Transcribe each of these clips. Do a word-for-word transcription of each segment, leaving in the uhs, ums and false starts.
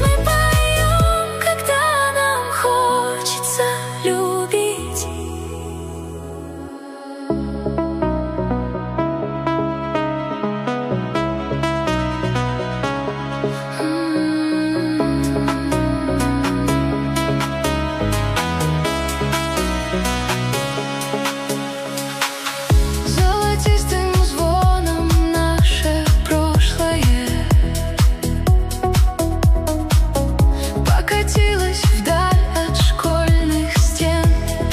мы поем, когда нам хочется любить. Золотистым звоном наше прошлое покатилось вдаль от школьных стен,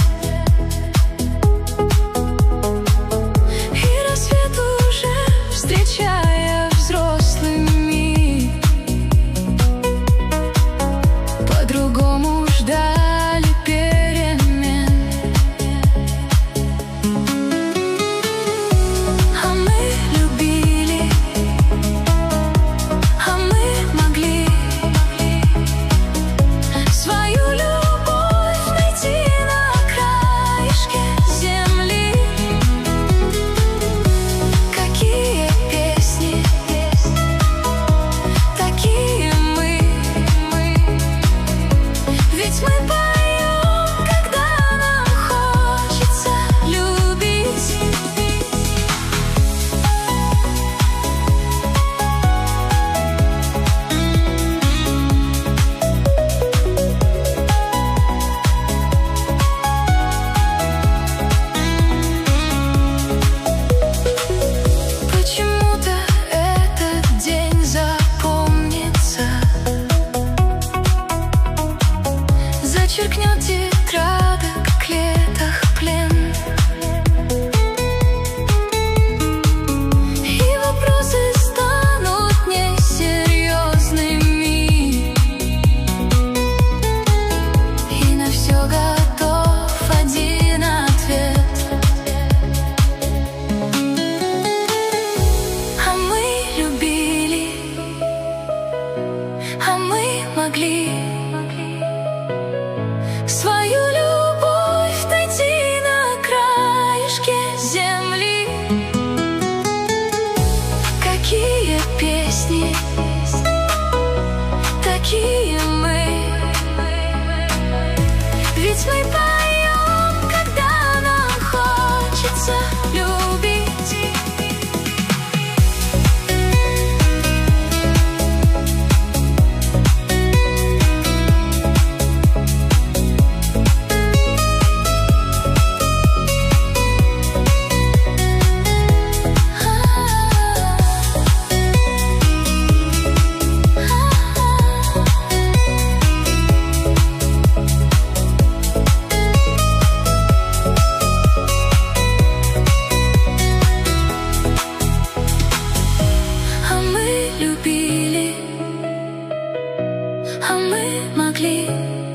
и рассвет уже, встречая взрослыми, по-другому ждали перемен. А мы любили, а мы могли свою любовь найти на краешке земли. Какие песни, такие мы. Ведь мы поем, когда нам хочется любить. Почему-то этот день запомнится, зачеркнет тетрадок в клетах плен, и вопросы станут несерьезными, и на все готов один ответ. А мы любили, а мы могли свою любовь найти на краешке земли. Какие песни, такие мы. Ведь мы поем, когда нам хочется любить. А мы любили, а мы могли